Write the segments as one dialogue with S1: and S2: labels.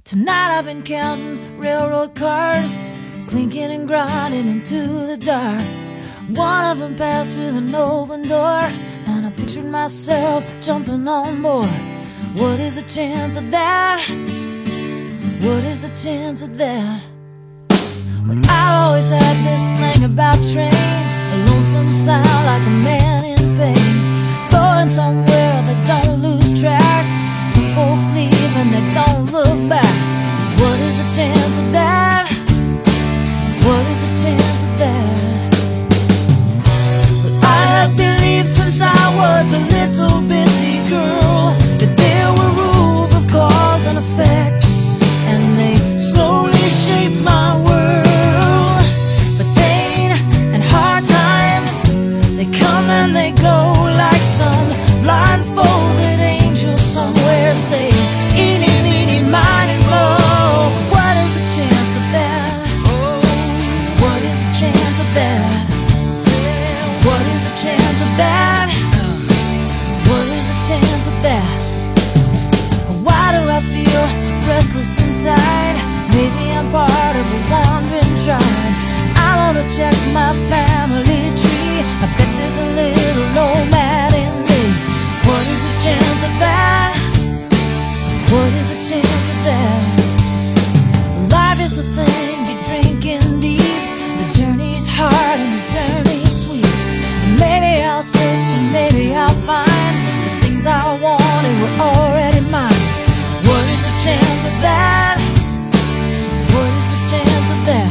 S1: Tonight I've been counting railroad cars, clinking and grinding into the dark. One of them passed with an open door, and I pictured myself jumping on board. What is the chance of that? What is the chance of that? Well, I've always had this thing about trains, a lonesome sound like a man in pain, going somewhere that don't lose track. Some folks leave and they don't look back. What is the chance of that? What is the chance of that? Well, I have believed since I was a little bitty girl that there were rules of cause and effect, and they slowly shaped my world. But pain and hard times, they come and they go like some blindfolded angel somewhere say, eeny, meeny, miny, mo. What is the chance of that? What is the chance of that? What is the chance of that? What is the chance of that? Why do I feel restless inside? Maybe I'm part of a wandering tribe. I wanna check my family tree. I bet there's a little nomad in me. What is the chance of that? What is the chance of that? Life is a thing you drink in deep. The journey's hard and the journey's sweet. Maybe I'll search and maybe I'll find the things I wanted were already mine. What is the chance of that? What is the chance of that?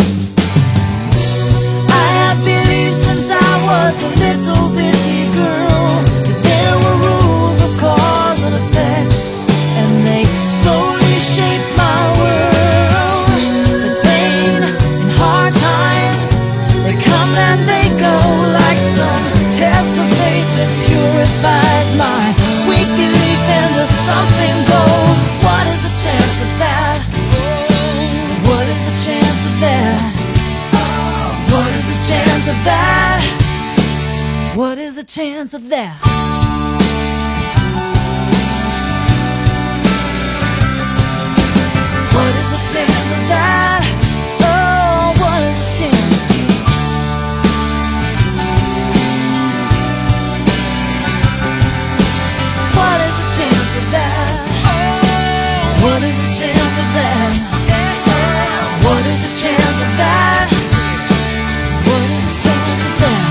S1: I have believed since I was a little bitty girl that there were rules of cause and effect, and they slowly shaped my world. But pain and hard times, they come and they go like some test of faith that purifies my weak belief into something gold. What is the chance of that? What is the chance of that? What is the chance of that? What is the chance of that? What is the chance of that? Oh, what is the chance? What is the chance of that? What is the chance of that? What is the chance of that? What is the chance of that?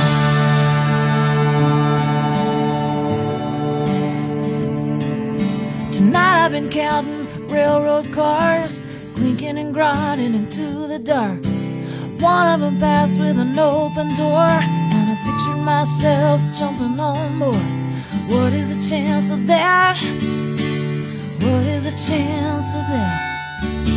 S1: Tonight I've been counting railroad cars, clinking and grinding into the dark. One of them passed with an open door, and I pictured myself jumping on board. What is the chance of that? What is the chance of that?